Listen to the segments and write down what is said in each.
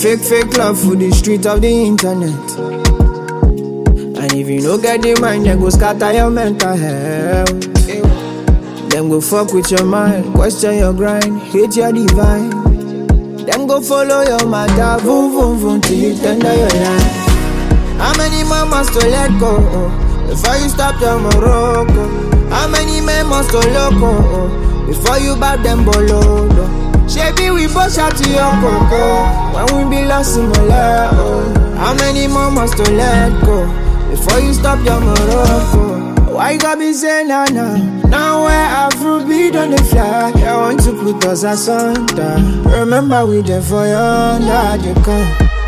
fake love for the street of the internet. And if you no get the mind, then go scatter your mental health. Them go fuck with your mind, question your grind, hate your divine. Them go follow your matter, boom boom boom till you tender your life. How many more must to let go before you stop your Morocco? How many men must to loco before you bab them bolodo? Shebi we both shot to your coco when we be lost in Malaya. How many more must to let go before you stop your Morocco? Why you gotta be saying nah nah? Now where Afrobeat on the fly, I want to put us asunder. Remember we there for you under the car.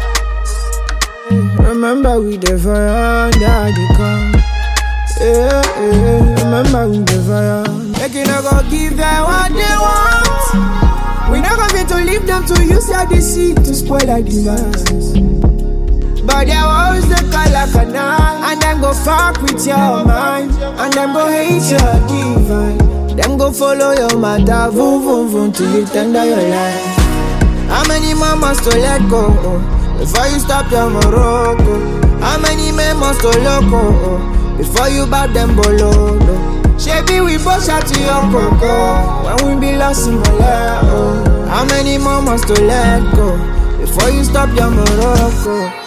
Remember we there for you under the car. Yeah, yeah. Remember we there for you. Make you not go give them what they want. We not gonna be to leave them to use their deceit to spoil our demands. But they always the call like a knife. And them go fuck with your mind. And them go hate your divine. Them go follow your matter, boom boom boom till you tender your life. How many more must to let go before you stop your Morocco? How many men must to loco before you bab them bolodo? Shebi we both shot to your coco when we be lost in Malaya. How many more must to let go before you stop your Morocco?